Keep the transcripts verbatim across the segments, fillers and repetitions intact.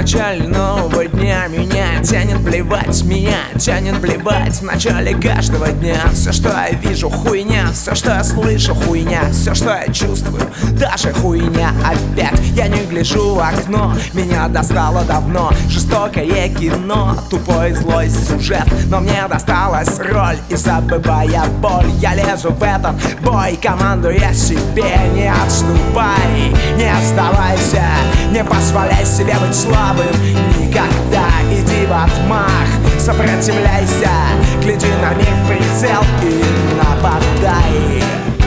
начале нового дня меня тянет плевать, меня тянет плевать. В начале каждого дня все, что я вижу, хуйня. Все, что я слышу, хуйня. Все, что я чувствую, даже хуйня. Опять я не гляжу в окно, меня достало давно жестокое кино, тупой злой сюжет. Но мне досталась роль, и забывая боль, я лезу в этот бой, командуя себе. Не отступай, не сдавайся, не позволяй себе быть слабым никогда. Иди в отмах, сопротивляйся, гляди на мир в прицел и нападай.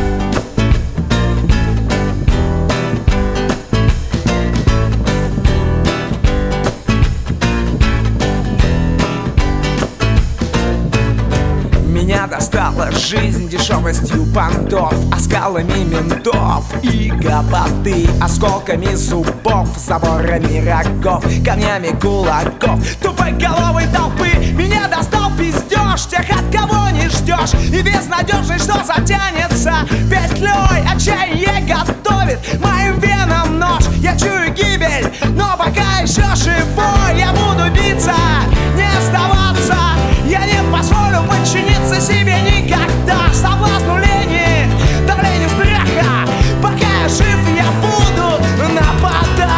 Меня достала жизнь дешевостью понтов, оскалами ментов и гопоты, осколками зубов, заборами рогов, камнями кулаков, тупоголовой толпы. Меня достал пиздеж тех, от кого не ждешь, и безнадежный, что затянется петлей. Отчаяние готовит моим венам нож, я чую гибель, но пока еще живой. Я буду биться, не сдаваться, я не позволю подчиниться себе никогда. Соблазну лени, давлению страха, пока я жив, я буду нападать.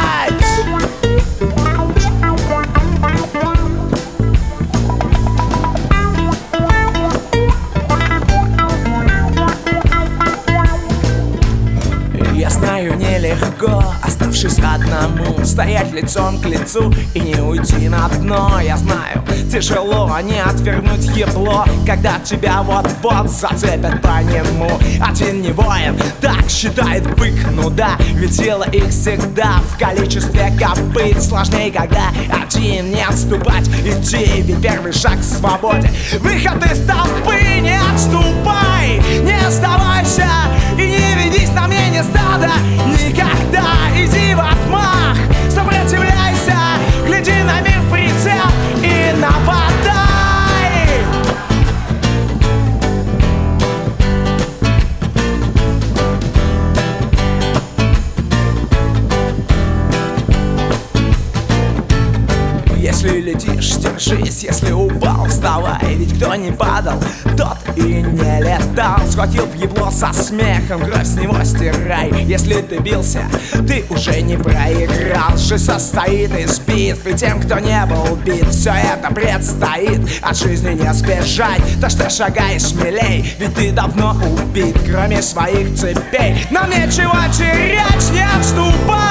Я знаю, нелегко, оставшись одному, стоять лицом к лицу и не уйти на дно. Я знаю, тяжело не отвернуть ебло, когда тебя вот-вот зацепят по нему. Один не воин, так считает бык, ну да, ведь тело их всегда в количестве копыт. Сложнее, когда один, не отступать, идти, ведь первый шаг к свободе. Выход из толпы, не отступай, не сдавайся и не ведись на мнение стада никогда. Иди в отмах, сопротивляйся, гляди на мир в прицел и нападай. Если летишь, держись, если упал, вставай. Ведь кто не падал, тот и не летал. Схватил в ебло со смехом, кровь с него стирай. Если ты бился, ты уже не проиграл. Жизнь состоит из битв, и тем, кто не был бит, все это предстоит, от жизни не сбежать. Так что шагай смелей, ведь ты давно убит, кроме своих цепей. Нам нечего терять, не отступай.